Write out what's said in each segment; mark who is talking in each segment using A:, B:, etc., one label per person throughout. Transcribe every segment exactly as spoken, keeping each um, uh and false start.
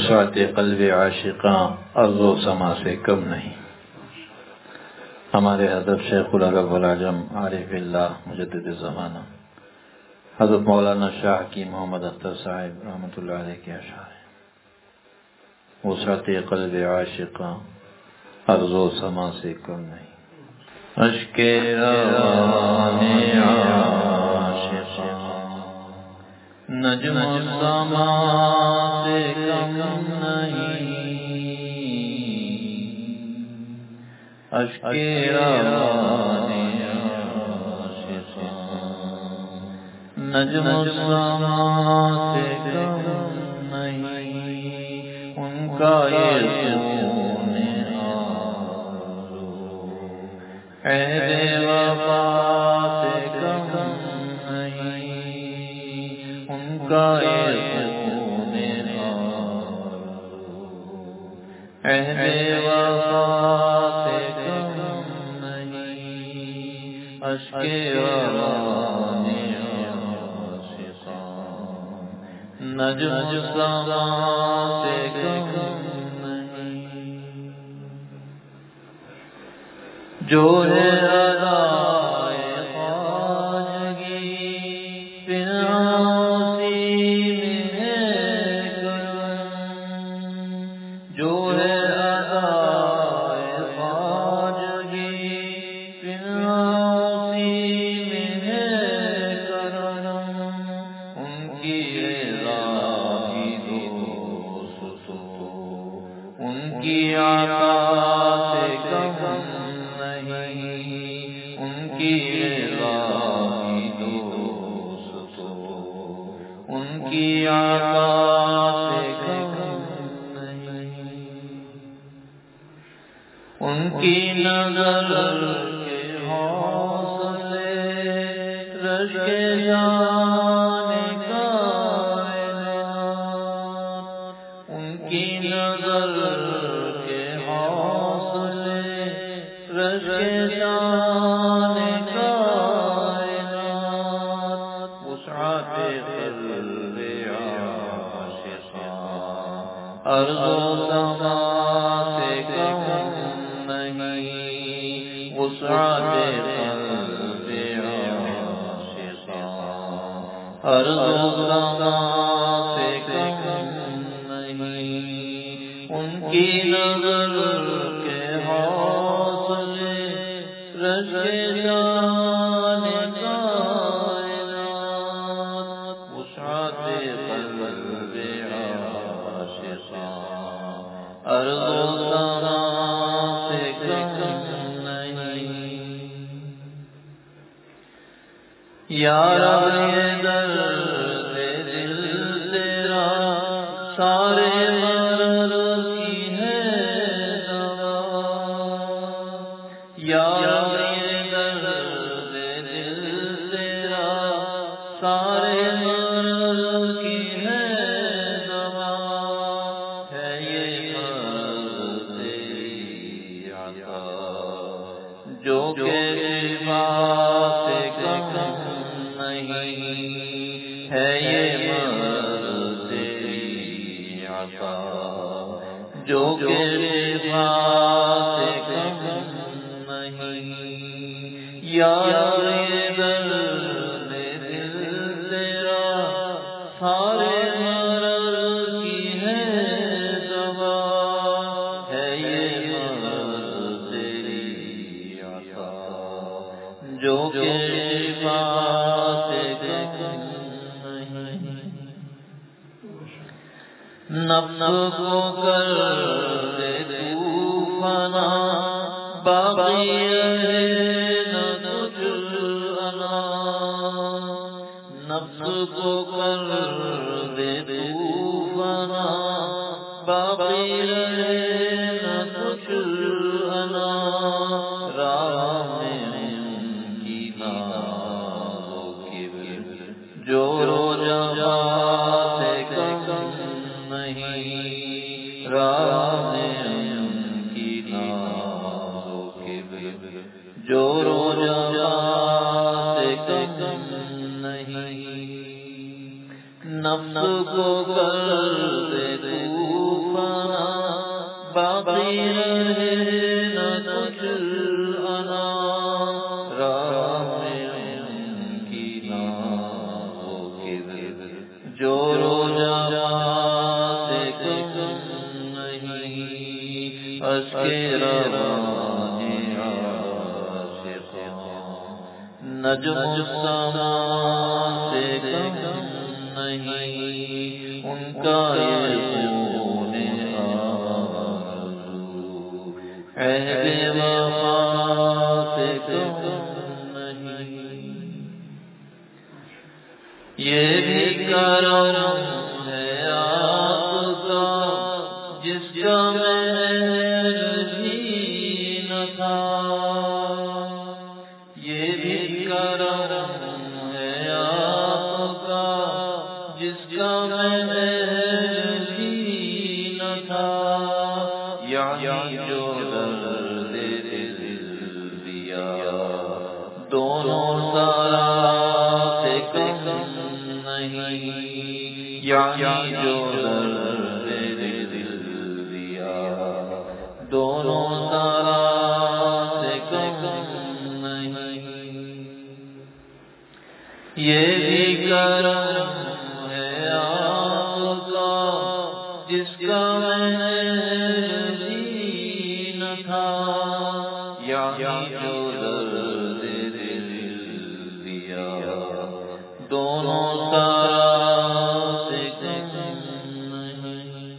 A: وسعت قلب عاشقاں ارض و سما سے کم نہیں۔ ہمارے حضرت شیخ العرب والعجم عارف اللہ مجدد زمانہ حضرت مولانا شاہ کی محمد اختر صاحب رحمۃ اللہ علیہ کے اشعار ہیں۔ وسعت قلب عاشقاں ارض و سما سے کم نہیں۔ اشک روان عاشقاں نجم سما سے کم نہیں۔ اشک روان عاشقاں نجم سما سے کم نہیں۔ ان کا یہ سون آرزو عہد وفا سے کم نہیں۔ ان کا یہ سون آرزو عہد وفا سے کم نہیں۔ اشک روان نجم سما سے کم نہیں۔ جو ہے ادائے خواجگی پھر اسی میں ہے کرم۔ جو ہے ادائے خواجگی پھر اسی میں ہے کرم۔ ان کی ان کی عطا سے کم نہیں۔ ان کی رضا کی دوست ان کی عطا سے کم نہیں۔ ان کی نظر کے حوصلے رشک جانے کائنات۔ ان کی نظر کے حوصلے رشک جانے کائنات۔ وسعت قلب عاشقاں ارض و سما سے کم نہیں۔ وسعت قلب عاشقاں ارض و سما سے کم نہیں۔ ان کی نظر کے حوصلے رشک جانے کائنات۔ وسعت قلب عاشقاں ارض و سما سے کم نہیں۔ یا رب یہ درد دل تیرا سارے مرض کی ہے دوا۔ یا یہ درد دل تیرا سارے مرض کی ہے دوا۔ ہے یہ مرض تیری عطا جو کہ شفا سے کم نہیں۔ ہے یہ مرض تیری عطا جو کہ شفا سے کم نہیں۔ یا یہ درد دل تیرا سارے مرض کی ہے دوا۔ ہے یہ مرض تیری عطا جو کہ شفا سے کم نہیں۔ نفس کو کر دے تو فنا باقی ہے نہ تجھ انا۔ نفس کو کر دے تو فنا باقی ہے نہ تجھ انا۔ راہ میں ان کی ناز و کبر جو جہاں سے کم نہیں۔ راہ میں ان کی ناز و کبر جو جہاں سے کم نہیں۔ نفس کو کر دے تو باقی رہے نہ کچھ انا راہ میں ان کی ناز و کدر جو روزہ سے کم نہیں اشک رواں نجم السما سے کم نہیں ان کا یہ خون آرزو عہد وفا سے کم نہیں یہ بھی کرم ہے آپ کا جس کا محل بھی نہ تھا یہ بھی کرم ہے آپ کا جس کا محل بھی نہ تھا یعنی جو درد دل دیا دونوں سارا سے کم نہیں یعنی جو درد دل دیا دونوں سارا سے کم نہیں یہ بھی کرم ہے آپ کا جس کا محل بھی نہ تھا یعنی جو درد دل دیا دونوں سارا سے کم نہیں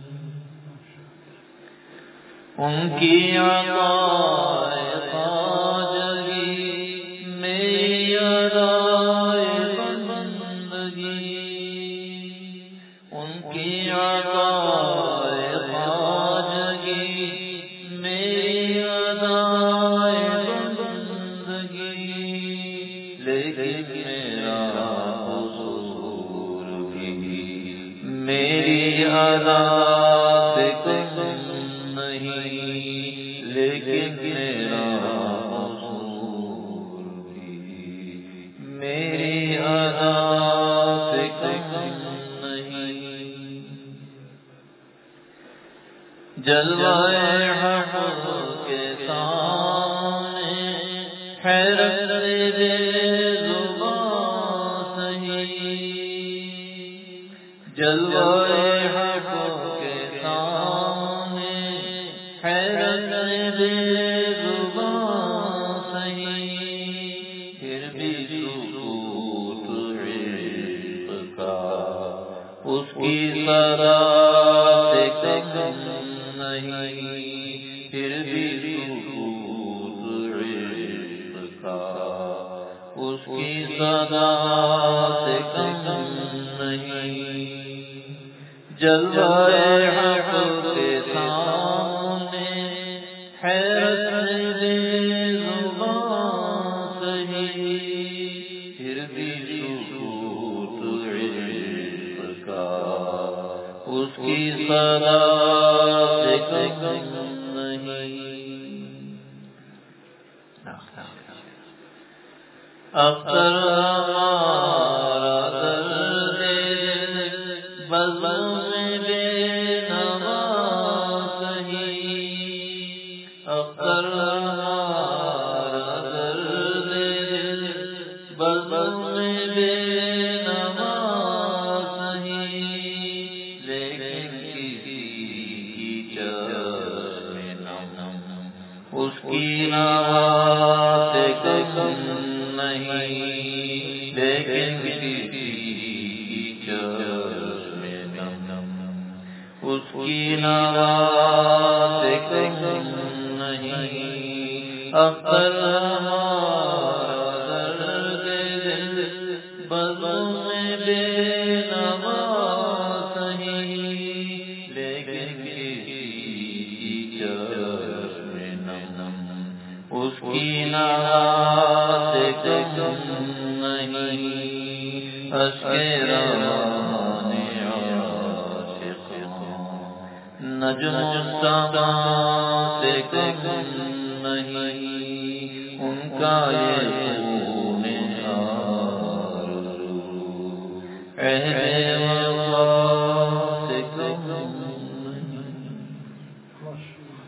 A: ان کی عطائے خواجگی میری ادائے بندگی ان کی عطائے خواجگی میری ادائے بندگی لیکن میرا حضور بھی میری ادا سے کم نہیں لیکن میرا حضور بھی میری ادا سے کم نہیں جلوہ حق کے سامنے حیرت دے زبان سہی جلوہ حق کے سامنے حیرت دے زبان سہی پھر بھی سکوت عشق کا اس کی صدا سے کم نہیں پھر بھی سکوت عشق کا اس کی صدا سے کم نہیں جلوہ حق کے سامنے حیرت دے زبان سہی پھر بھی سکوت عشق کا اس کی صدا سے کم نہیں اختر ہمارا درد بزم بے نوا سہی اختر ہمارا درد بزم بے نوا سہی لیکن کسی کی چشم نم اس کی نوا سے کم نہیں لیکن کسی کی چشم نم اس کی نوا سے کم نہیں اختر ہمارا درد بزم بے نوا سہی لیکن کسی کی چشم نم اس کی نوا سے کم نہیں اشک روان عاشق نجم السما سے کم نہیں ان کا یہ خون آرزو عہد وفا سے کم نہیں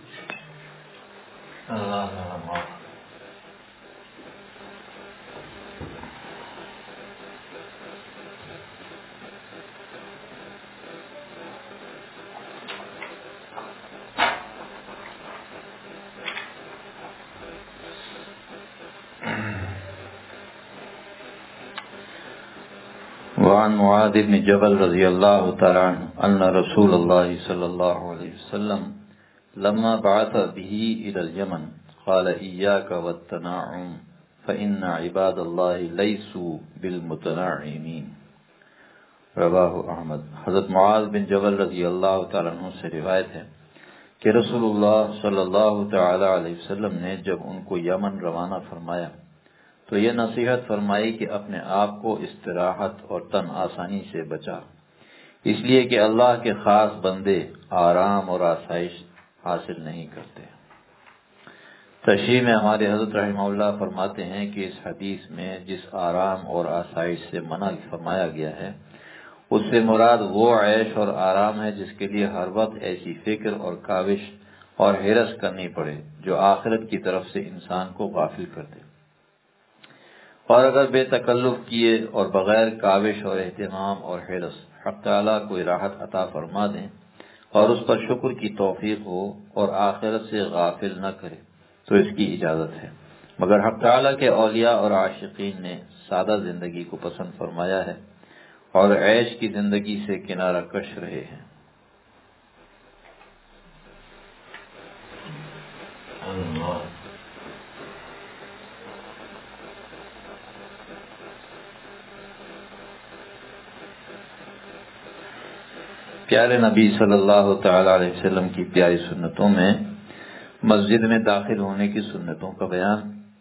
A: وعن معاذ بن جبل رضی اللہ تعالی عنہ ان رسول اللہ صلی اللہ علیہ وسلم لما بعث به الى اليمن قال اياك والتنعم فان عباد الله ليسوا بالمتنعمين رواہ احمد۔ حضرت معاذ بن جبل رضی اللہ تعالی عنہ سے روایت ہے کہ رسول اللہ صلی اللہ تعالی علیہ وسلم نے جب ان کو یمن روانہ فرمایا تو یہ نصیحت فرمائی کہ اپنے آپ کو استراحت اور تن آسانی سے بچا، اس لیے کہ اللہ کے خاص بندے آرام اور آسائش حاصل نہیں کرتے۔ تشریح میں ہمارے حضرت رحمہ اللہ فرماتے ہیں کہ اس حدیث میں جس آرام اور آسائش سے منع فرمایا گیا ہے اس سے مراد وہ عیش اور آرام ہے جس کے لیے ہر وقت ایسی فکر اور کاوش اور حرص کرنی پڑے جو آخرت کی طرف سے انسان کو غافل کر دے، اور اگر بے تکلف کیے اور بغیر کاوش اور اہتمام اور حرص حق تعالیٰ کوئی راحت عطا فرما دیں اور اس پر شکر کی توفیق ہو اور آخرت سے غافل نہ کرے تو اس کی اجازت ہے، مگر حق تعالیٰ کے اولیاء اور عاشقین نے سادہ زندگی کو پسند فرمایا ہے اور عیش کی زندگی سے کنارہ کش رہے ہیں۔ اللہ پیارے نبی صلی اللہ تعالی علیہ وسلم کی پیاری سنتوں میں مسجد میں داخل ہونے کی سنتوں کا بیان۔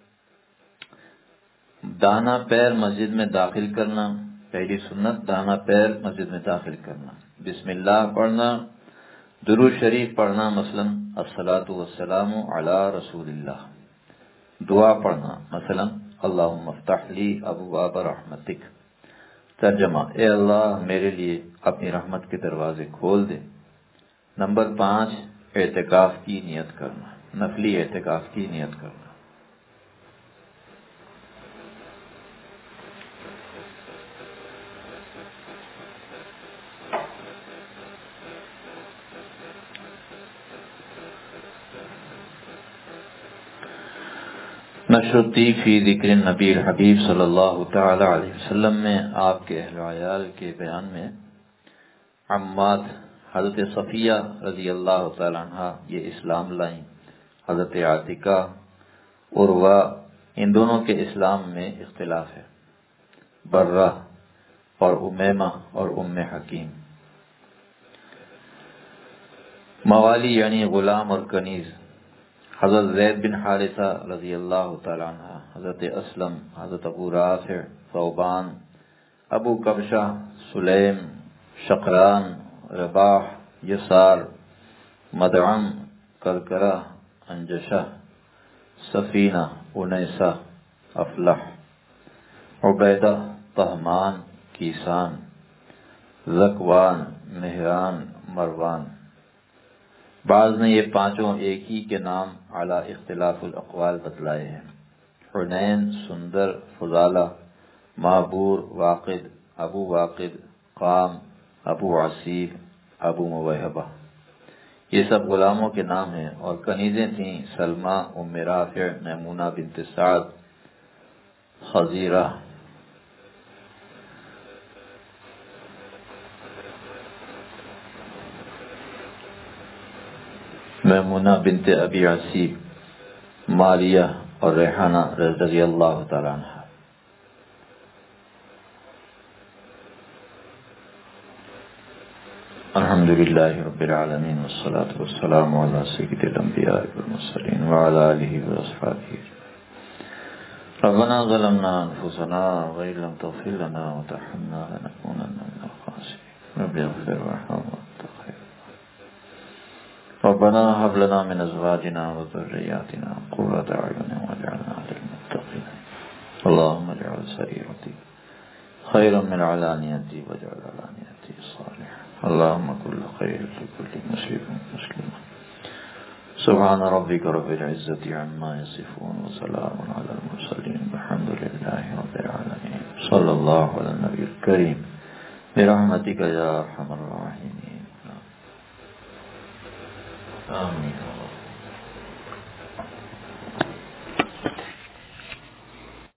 A: دانا پیر مسجد میں داخل کرنا، پہلی سنت دانا پیر مسجد میں داخل کرنا، بسم اللہ پڑھنا، درود شریف پڑھنا، مثلا الصلاۃ والسلام علی رسول اللہ، دعا پڑھنا، مثلا اللہم افتح لی ابواب رحمتک، ترجمہ اے اللہ میرے لیے اپنی رحمت کے دروازے کھول دے۔ نمبر پانچ اعتکاف کی نیت کرنا، نفلی اعتکاف کی نیت کرنا۔ نشرتی فی ذکر النبی الحبیب صلی اللہ تعالی علیہ وسلم میں آپ کے اہل و عیال کے بیان میں عمات حضرت صفیہ رضی اللہ تعالی عنہ یہ اسلام لائیں، حضرت عاتکہ، عروہ، ان دونوں کے اسلام میں اختلاف ہے، برہ اور امیمہ اور ام حکیم۔ موالی یعنی غلام اور کنیز، حضرت زید بن حارثہ رضی اللہ تعالی عنہ، حضرت اسلم، حضرت ابو رافع، ثوبان، ابو کبشہ، سلیم، شقران، رباح، یسار، مدعم، کرکرہ، انجشہ، سفینہ، انیسہ، افلح، عبیدہ، طہمان، کیسان، ذکوان، مہران، مروان۔ بعض نے یہ پانچوں ایک ہی کے نام اعلی اختلاف الاقوال بتلائے ہیں، حنین، سندر، فضالہ، معبور، واقد، ابو واقد، قام، ابو عصیب، ابو موہبہ، یہ سب غلاموں کے نام ہیں، اور کنیزیں تھیں سلمہ، ام رافع، میمونہ بنت سعد، خزیرہ۔ میمونہ بنت ابی عصیب، ماریہ اور ریحانہ رضی اللہ تعالی عنہ۔ الحمد للہ رب العالمین والصلاة والسلام علی سید الانبیاء والمرسلین وعلی آلہ واصحابہ۔ ربنا ظلمنا انفسنا وإن لم تغفر لنا وترحمنا لنكونن من الخاسرين رب اغفر وارحم وانت خير۔ ربنا هب لنا من ازواجنا وذرياتنا قرة اعين واجعلنا للمتقين اللهم اجعل سريرتي خيرا من علانيتي واجعل علانيتي صالحا اللهم كل خير لكل مسلم مسلم سبحان ربك رب العزة عما يصفون وسلام على المرسلين والحمد لله رب العالمين صلى الله على النبي الكريم برحمتك يا أرحم الراحمين آمين.